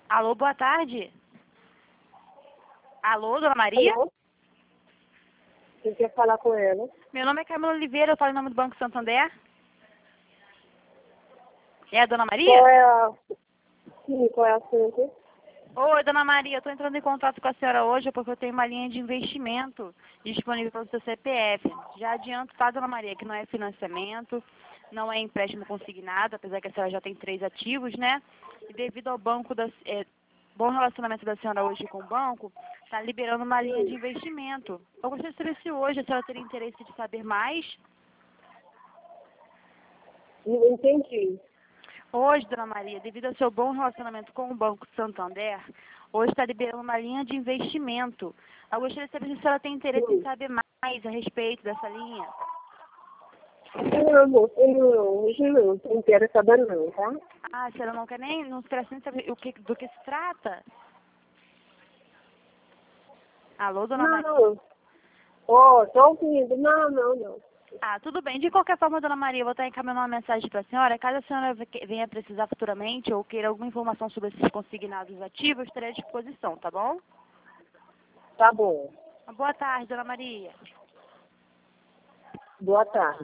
Alô, boa tarde. Alô, dona Maria? Alô? Quem quer falar com ela? Meu nome é Camila Oliveira, eu falo em nome do Banco Santander. É a dona Maria? Qual é a... Sim, qual é a assunto? Oi, dona Maria, eu estou entrando em contato com a senhora hoje porque eu tenho uma linha de investimento disponível para o seu CPF. Já adianto, tá, dona Maria, que não é financiamento, não é empréstimo consignado, apesar que a senhora já tem 3 ativos, né? E devido ao bom relacionamento da senhora hoje com o banco, está liberando uma linha de investimento. Eu gostaria de saber se hoje a senhora teria interesse de saber mais. Não entendi. Hoje, dona Maria, devido ao seu bom relacionamento com o Banco Santander, hoje está liberando uma linha de investimento. Eu gostaria de saber se a senhora tem interesse em saber mais a respeito dessa linha. Não, moça, não, hoje não interessada não, tá? Ah, a senhora não quer nem, não quer nem saber do que se trata? Alô, dona Maria? Não. Ó, tô ouvindo. Não. Ah, tudo bem. De qualquer forma, dona Maria, eu vou estar encaminhando uma mensagem para a senhora. Caso a senhora venha precisar futuramente ou queira alguma informação sobre esses consignados ativos, eu estarei à disposição, tá bom? Tá bom. Uma boa tarde, dona Maria. Boa tarde.